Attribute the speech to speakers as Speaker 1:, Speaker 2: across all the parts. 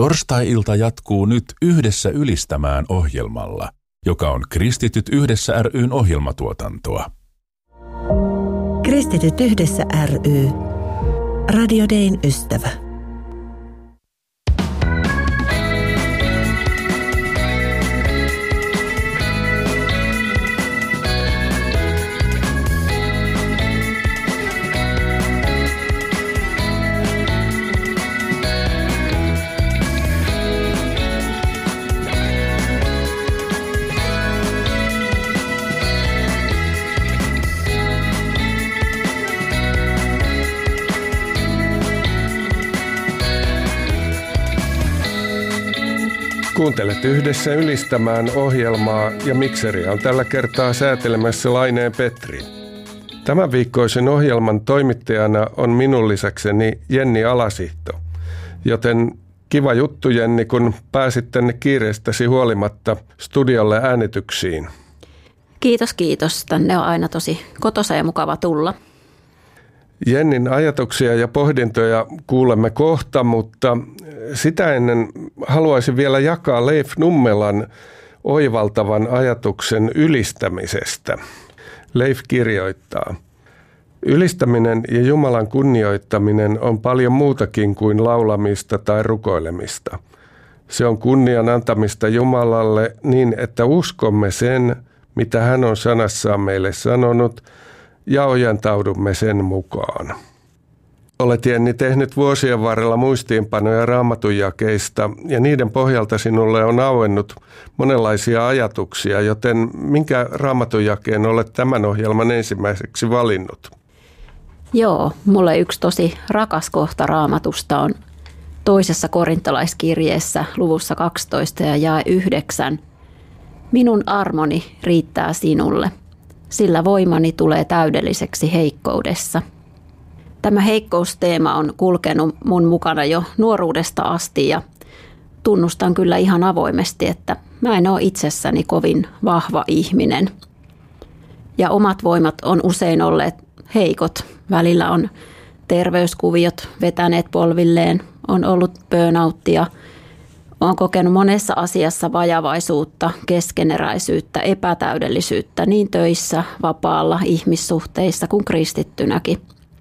Speaker 1: Torstai-ilta jatkuu nyt Yhdessä ylistämään ohjelmalla, joka on Kristityt yhdessä ry:n ohjelmatuotantoa.
Speaker 2: Kristityt yhdessä ry. Radio Dayn ystävä.
Speaker 3: Kuuntelet Yhdessä ylistämään ohjelmaa ja mikseriä on tällä kertaa säätelemässä Laineen Petri. Tämän viikkoisen ohjelman toimittajana on minun lisäkseni Jenni Alasihto. Joten kiva juttu, Jenni, kun pääsit tänne kiireestäsi huolimatta studiolle äänityksiin.
Speaker 4: Kiitos. Tänne on aina tosi kotoisa ja mukava tulla.
Speaker 3: Jennin ajatuksia ja pohdintoja kuulemme kohta, mutta sitä ennen haluaisin vielä jakaa Leif Nummelan oivaltavan ajatuksen ylistämisestä. Leif kirjoittaa: Ylistäminen ja Jumalan kunnioittaminen on paljon muutakin kuin laulamista tai rukoilemista. Se on kunnian antamista Jumalalle niin, että uskomme sen, mitä hän on sanassaan meille sanonut, ja ojentaudumme sen mukaan. Olet, Jenni, tehnyt vuosien varrella muistiinpanoja raamatun-jakeista ja niiden pohjalta sinulle on auennut monenlaisia ajatuksia, joten minkä raamatun-jakeen olet tämän ohjelman ensimmäiseksi valinnut?
Speaker 4: Joo, mulle yksi tosi rakas kohta Raamatusta on toisessa korintolaiskirjeessä luvussa 12 ja jae 9. Minun armoni riittää sinulle, sillä voimani tulee täydelliseksi heikkoudessa. Tämä heikkousteema on kulkenut mun mukana jo nuoruudesta asti ja tunnustan kyllä ihan avoimesti, että mä en ole itsessäni kovin vahva ihminen. Ja omat voimat on usein olleet heikot. Välillä on terveyskuviot vetäneet polvilleen, on ollut burnouttia, on kokenut monessa asiassa vajavaisuutta, keskeneräisyyttä, epätäydellisyyttä niin töissä, vapaalla, ihmissuhteissa kuin kristittynäkin.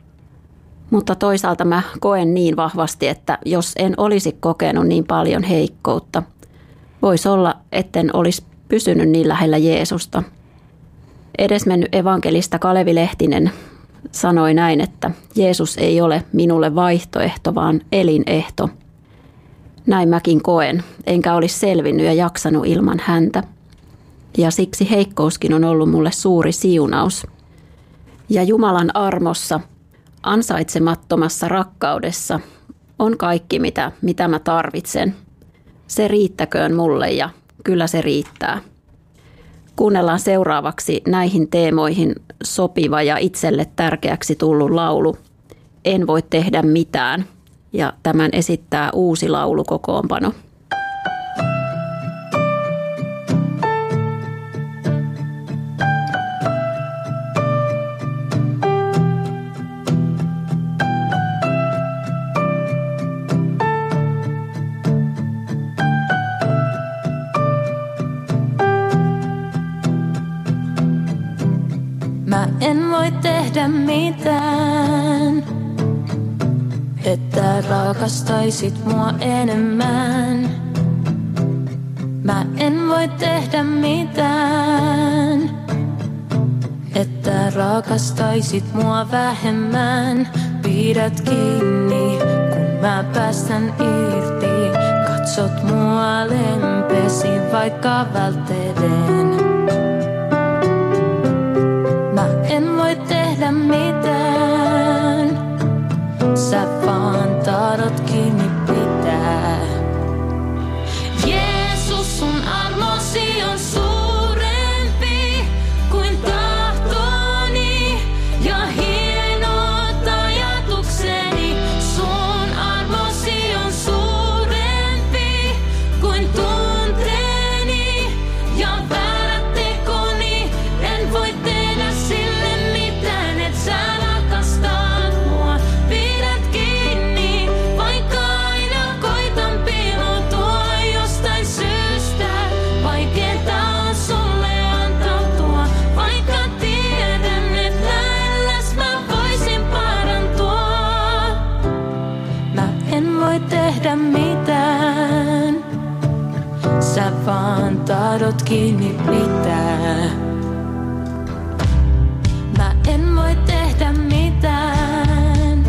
Speaker 4: Mutta toisaalta mä koen niin vahvasti, että jos en olisi kokenut niin paljon heikkoutta, voisi olla, etten olisi pysynyt niin lähellä Jeesusta. Edesmennyt evankelista Kalevi Lehtinen sanoi näin, että Jeesus ei ole minulle vaihtoehto, vaan elinehto. Näin mäkin koen, enkä olisi selvinnyt ja jaksanut ilman häntä. Ja siksi heikkouskin on ollut mulle suuri siunaus. Ja Jumalan armossa, ansaitsemattomassa rakkaudessa on kaikki, mitä mä tarvitsen. Se riittäköön mulle ja kyllä se riittää. Kuunnellaan seuraavaksi näihin teemoihin sopiva ja itselle tärkeäksi tullut laulu En voi tehdä mitään, ja tämän esittää uusi laulukokoonpano.
Speaker 5: Mä en voi tehdä mitään, että rakastaisit mua enemmän. Mä en voi tehdä mitään, että rakastaisit mua vähemmän. Pidät kiinni, kun mä päästän irti. Katsot mua lempesi, vaikka välttelen. En voi tehdä mitään, sä vaan tahdot kiinni pitää. Jeesus, sun armosi on suurempi kuin tahtoni ja hienot ajatukseni. Sun armosi on suurempi kuin tunteeni ja väärät tekoni. En voi tehdä sille mitään, et sä rakastat mua. Pidät kiinni, vaikka tehdä mitään. Sä vaan tahdot kiinni pitää. Mä en voi tehdä mitään,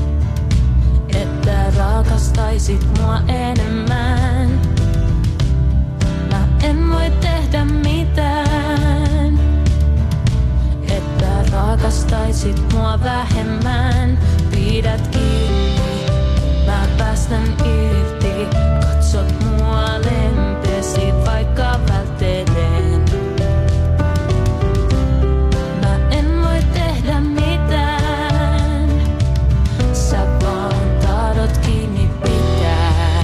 Speaker 5: että rakastaisit mua enemmän. Mä en voi tehdä mitään, että rakastaisit mua vähemmän. Pidät kiinni, mä päästän irti. Katsot mua lempeästi, vaikka välttelen. Mä en voi tehdä mitään, sä vaan tahdot kiinni pitää.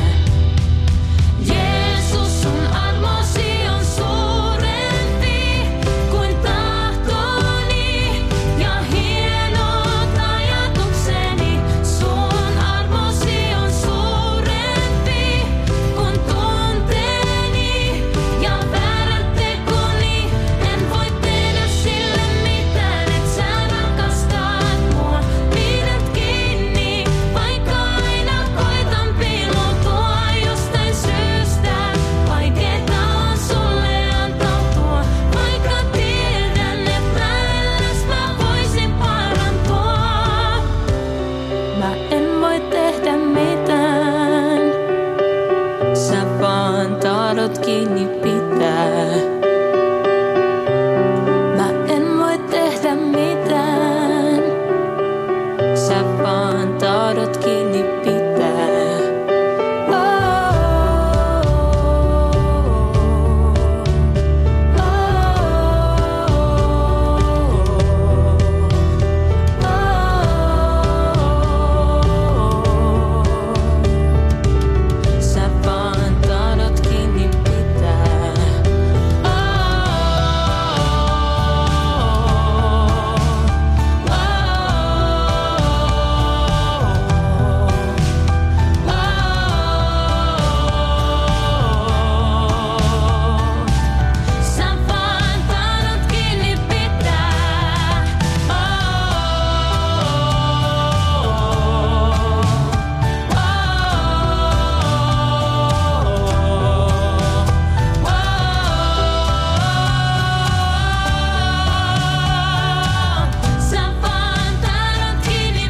Speaker 5: Jeesus, sun armosi on suurempi kuin tahtoni ja hienot ajatukseni. Sun armosi on suurempi kuin tunteeni ja väärät tekoni. En voi tehdä sille mitään, et sä rakastat mua. Pidät kiinni, vaikka aina koitan piiloutua jostain syystä. Vaikeeta on sulle antautua, vaikka tiedän, että älläs mä voisin parantua. Mä en voi tehdä mitään, sä vaan tahdot kiinni pitää. Mä en voi tehdä mitään, sä vaan tahdot kiinni pitää. Sä vaan tahdot kiinni pitää. Sä vaan tahdot kiinni pitää. Sä vaan tahdot kiinni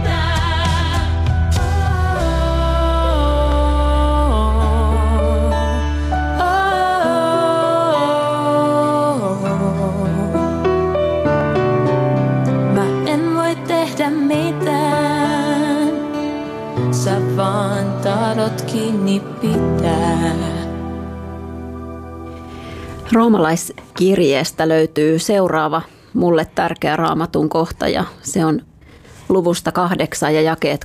Speaker 5: Mä en voi tehdä mitään, sä vaan tahdot kiinni pitää.
Speaker 4: Roomalaiskirjeestä löytyy seuraava mulle tärkeä Raamatun kohta ja se on luvusta 8 ja jakeet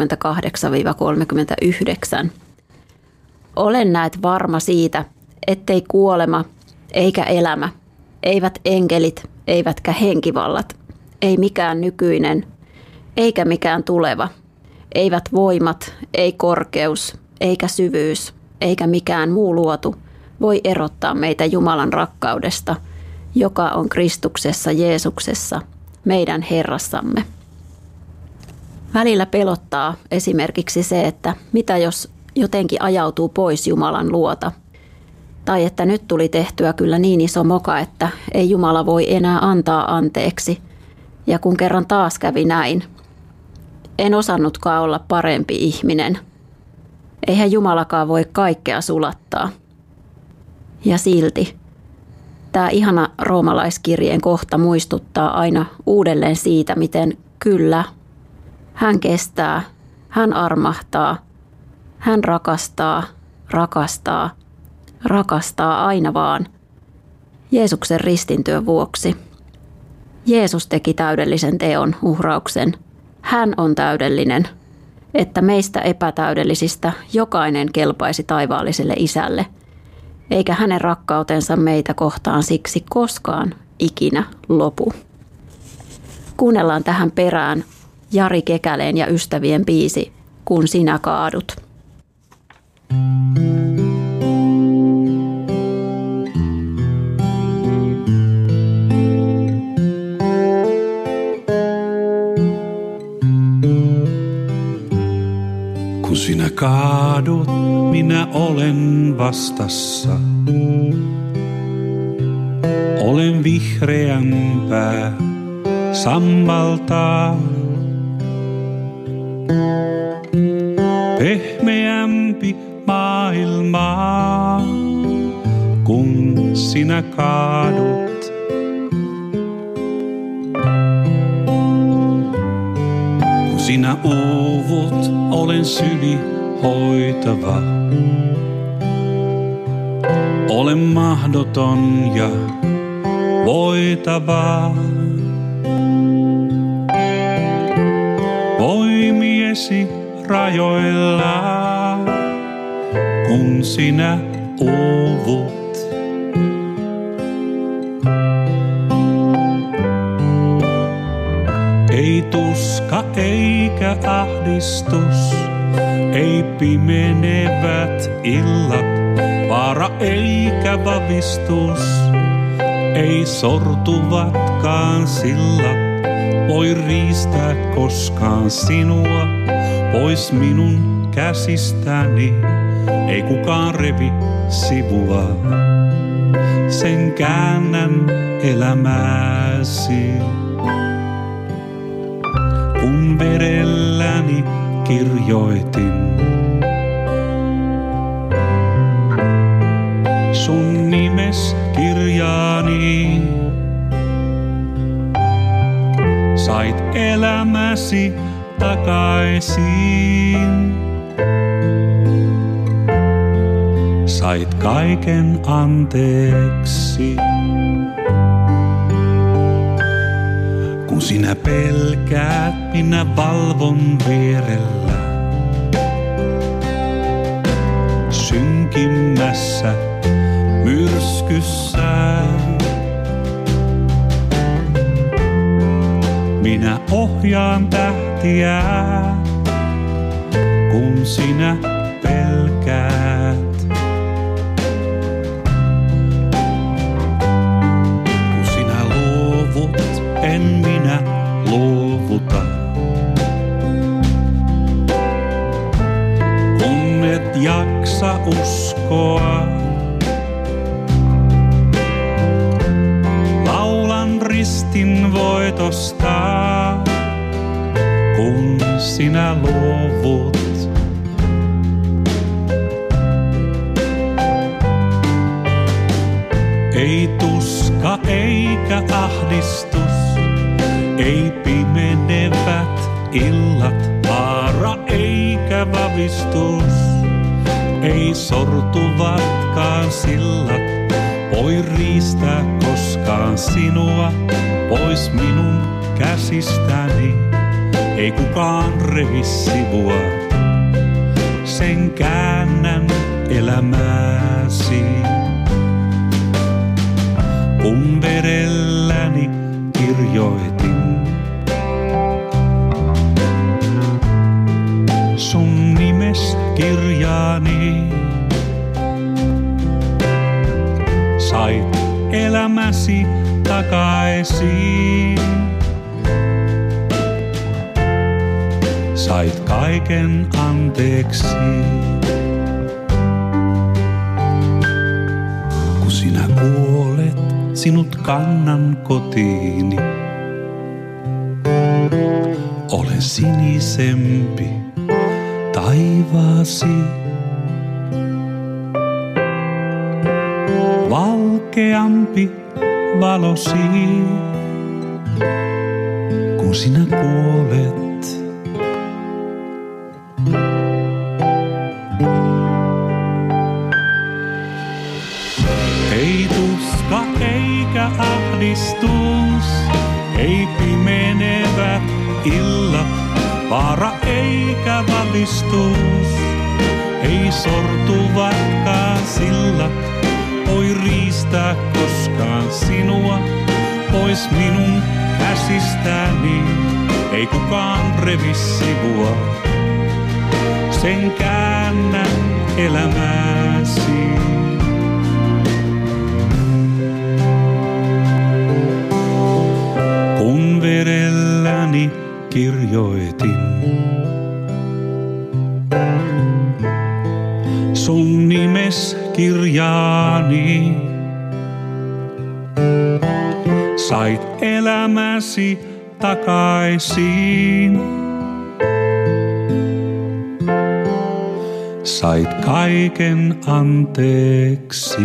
Speaker 4: 38-39. Olen näet varma siitä, ettei kuolema eikä elämä, eivät enkelit, eivätkä henkivallat, ei mikään nykyinen, eikä mikään tuleva, eivät voimat, ei korkeus, eikä syvyys, eikä mikään muu luotu voi erottaa meitä Jumalan rakkaudesta, joka on Kristuksessa Jeesuksessa, meidän Herrassamme. Välillä pelottaa esimerkiksi se, että mitä jos jotenkin ajautuu pois Jumalan luota. Tai että nyt tuli tehtyä kyllä niin iso moka, että ei Jumala voi enää antaa anteeksi. Ja kun kerran taas kävi näin, en osannutkaan olla parempi ihminen. Eihän Jumalakaan voi kaikkea sulattaa. Ja silti tämä ihana roomalaiskirjeen kohta muistuttaa aina uudelleen siitä, miten kyllä hän kestää, hän armahtaa, hän rakastaa aina vaan Jeesuksen ristintyön vuoksi. Jeesus teki täydellisen teon, uhrauksen. Hän on täydellinen, että meistä epätäydellisistä jokainen kelpaisi taivaalliselle Isälle, eikä hänen rakkautensa meitä kohtaan siksi koskaan ikinä lopu. Kuunnellaan tähän perään Jari Kekäleen ja ystävien biisi Kun sinä kaadut.
Speaker 6: Kun sinä kaadut kaadut, minä olen vastassa. Olen vihreämpää sammaltaa. Pehmeämpi maailmaa, kun sinä kaadut. Kun sinä uuvut, olen syli hoitava. Olen mahdoton ja voitava. Voimiesi rajoilla, kun sinä uuvut. Ei tuska eikä ahdistus, ei pimenevät illat, vaara eikä vavistus, ei sortuvatkaan sillat, voi riistää koskaan sinua pois minun käsistäni, ei kukaan revi sivua. Sen käännän elämäsi, kun verelläni kirjoitin sun nimes kirjaani. Sait elämäsi takaisin, sait kaiken anteeksi. Kun sinä pelkäät, minä valvon vierellä. Synkimmässä myrskyssä minä ohjaan tähtiä, kun sinä pelkäät. Kun sinä luovut, en minä luovuta. Kun et jaksa uskoa, laulan ristin voitosta, kun sinä luovut. Ei tuska eikä ahdistus, ei pimenevät illat, vaara eikä vavistus, ei sortuvatkaan sillat, voi riistää koskaan sinua pois minun käsistäni, ei kukaan revi sivua. Sen käännän elämäsi, kun verelläni kirjoitin sun nimes kirjaani. Sait elämäsi takaisin, sait kaiken anteeksi. Kun sinä kuolet, sinut kannan kotiini. Olen sinisempi taivaasi, valkeampi valosi, kun sinä kuolet. Ei tuska eikä ahdistus, ei pimenevät illat, vaara eikä vavistus, ei sortuvatkaan sillat, voi riistää koskaan sinua pois minun käsistäni, ei kukaan revi sivua. Sen käännän elämäsi, kun verelläni kirjoitin sun nimes kirjaani. Sait elämäsi takaisin. Sait kaiken anteeksi.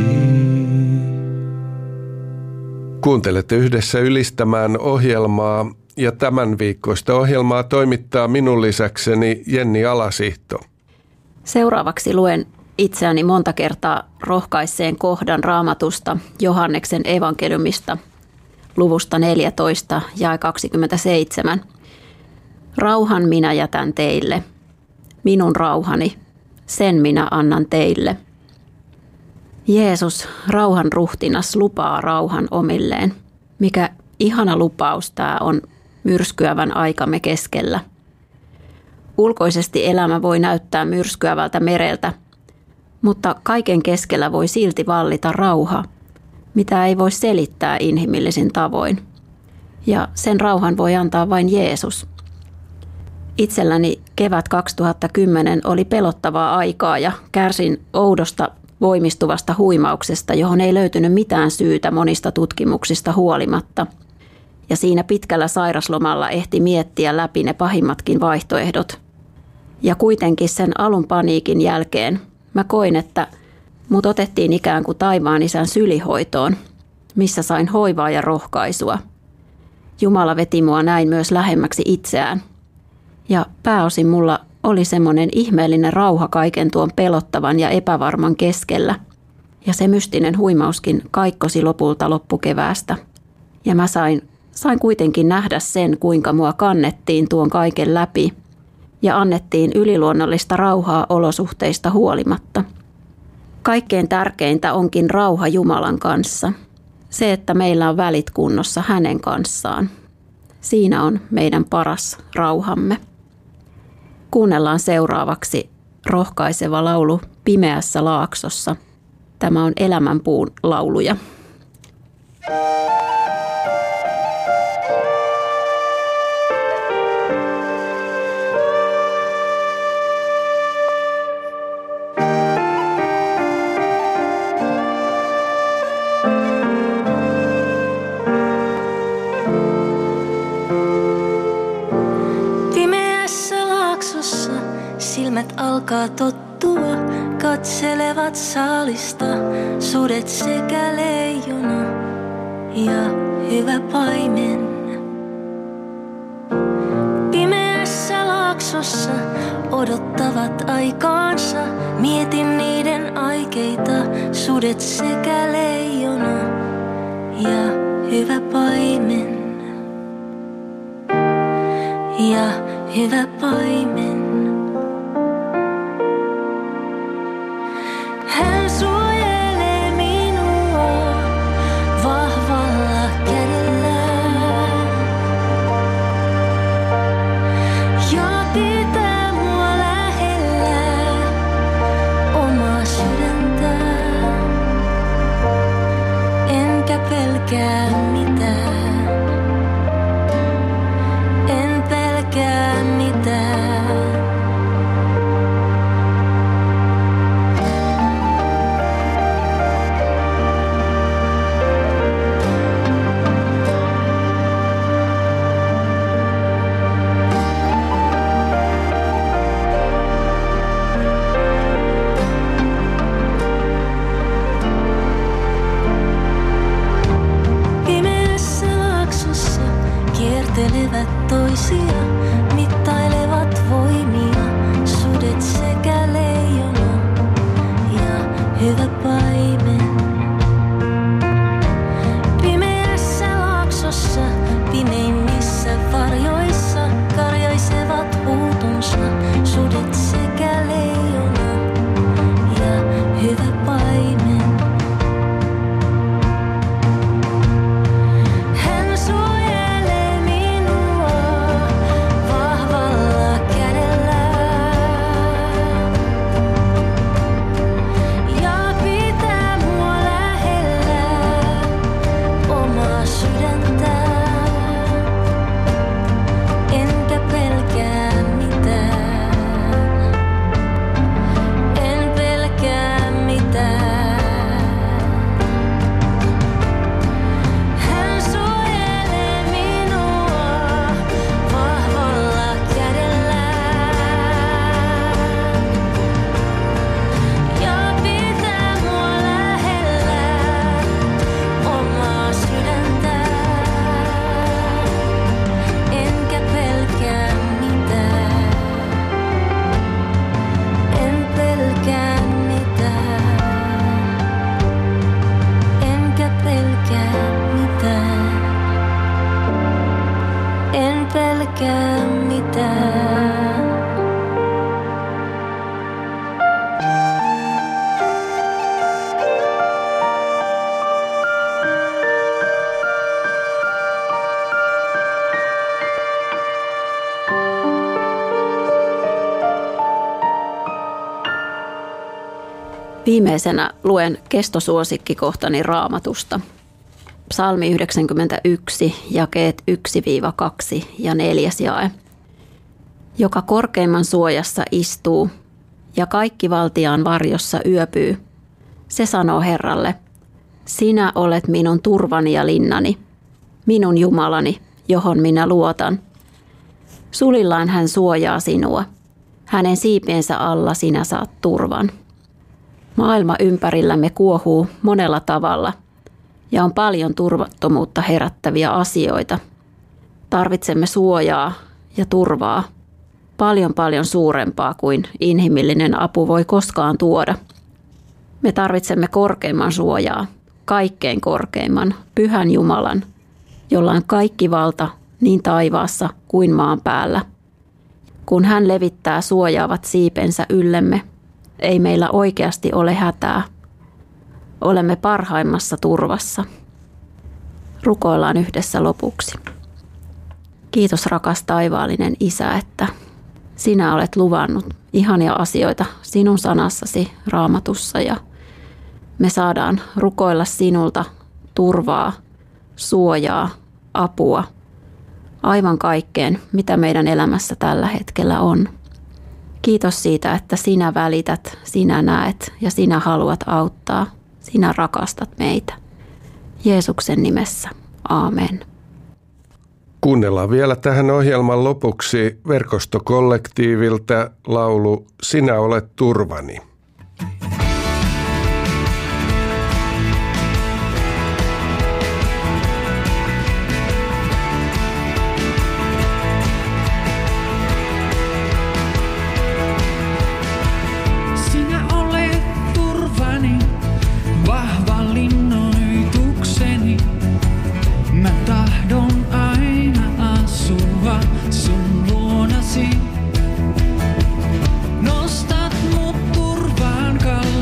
Speaker 3: Kuuntelette Yhdessä ylistämään ohjelmaa ja tämän viikkoista ohjelmaa toimittaa minun lisäkseni Jenni Alasihto.
Speaker 4: Seuraavaksi luen itseäni monta kertaa rohkaisseen kohdan Raamatusta Johanneksen evankeliumista luvusta 14 jae 27. Rauhan minä jätän teille, minun rauhani, sen minä annan teille. Jeesus, rauhan ruhtinas, lupaa rauhan omilleen. Mikä ihana lupaus tämä on myrskyävän aikamme keskellä. Ulkoisesti elämä voi näyttää myrskyävältä mereltä, mutta kaiken keskellä voi silti vallita rauha, mitä ei voi selittää inhimillisin tavoin. Ja sen rauhan voi antaa vain Jeesus. Itselläni kevät 2010 oli pelottavaa aikaa ja kärsin oudosta voimistuvasta huimauksesta, johon ei löytynyt mitään syytä monista tutkimuksista huolimatta. Ja siinä pitkällä sairaslomalla ehti miettiä läpi ne pahimmatkin vaihtoehdot. Ja kuitenkin sen alun paniikin jälkeen mä koin, että mut otettiin ikään kuin taivaan isän sylihoitoon, missä sain hoivaa ja rohkaisua. Jumala veti mua näin myös lähemmäksi itseään. Ja pääosin mulla oli semmoinen ihmeellinen rauha kaiken tuon pelottavan ja epävarman keskellä. Ja se mystinen huimauskin kaikkosi lopulta loppukeväästä. Ja mä sain kuitenkin nähdä sen, kuinka mua kannettiin tuon kaiken läpi ja annettiin yliluonnollista rauhaa olosuhteista huolimatta. Kaikkein tärkeintä onkin rauha Jumalan kanssa. Se, että meillä on välit kunnossa hänen kanssaan. Siinä on meidän paras rauhamme. Kuunnellaan seuraavaksi rohkaiseva laulu Pimeässä laaksossa. Tämä on Elämänpuun lauluja.
Speaker 5: Silmät alkaa tottua, katselevat saalista, sudet sekä leijona ja hyvä paimen. Pimeässä laaksossa odottavat aikaansa, mietin niiden aikeita, sudet sekä leijona ja hyvä paimen. Ja hyvä paimen. Hän suojelee minua vahvalla kädellään ja pitää mua lähellä omaa sydäntään. Enkä pelkää mitään, en pelkää mitään.
Speaker 4: Viimeisenä luen kestosuosikkikohtani Raamatusta. Psalmi 91, jakeet 1-2 ja 4. jae. Joka korkeimman suojassa istuu ja kaikki valtiaan varjossa yöpyy, se sanoo Herralle, sinä olet minun turvani ja linnani, minun Jumalani, johon minä luotan. Sulillaan hän suojaa sinua, hänen siipiensä alla sinä saat turvan. Maailma ympärillämme kuohuu monella tavalla ja on paljon turvattomuutta herättäviä asioita. Tarvitsemme suojaa ja turvaa, paljon suurempaa kuin inhimillinen apu voi koskaan tuoda. Me tarvitsemme korkeimman suojaa, kaikkein korkeimman, pyhän Jumalan, jolla on kaikki valta niin taivaassa kuin maan päällä. Kun hän levittää suojaavat siipensä yllemme, ei meillä oikeasti ole hätää. Olemme parhaimmassa turvassa. Rukoillaan yhdessä lopuksi. Kiitos rakas taivaallinen Isä, että sinä olet luvannut ihania asioita sinun sanassasi Raamatussa ja me saadaan rukoilla sinulta turvaa, suojaa, apua, aivan kaikkeen, mitä meidän elämässä tällä hetkellä on. Kiitos siitä, että sinä välität, sinä näet ja sinä haluat auttaa. Sinä rakastat meitä. Jeesuksen nimessä. Aamen.
Speaker 3: Kuunnellaan vielä tähän ohjelman lopuksi verkostokollektiivilta laulu Sinä olet turvani.
Speaker 7: Nostat mut turvaan kalliin.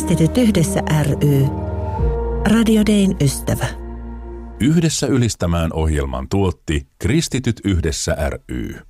Speaker 2: Kristityt yhdessä ry. Radio Dayn ystävä.
Speaker 1: Yhdessä ylistämään ohjelman tuotti Kristityt yhdessä ry.